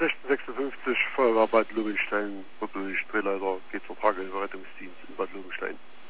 1656 Feuerwehr Bad Lobenstein, wirklich Drehleiter, geht zur Tragehilferettungsdienst in Bad Lobenstein.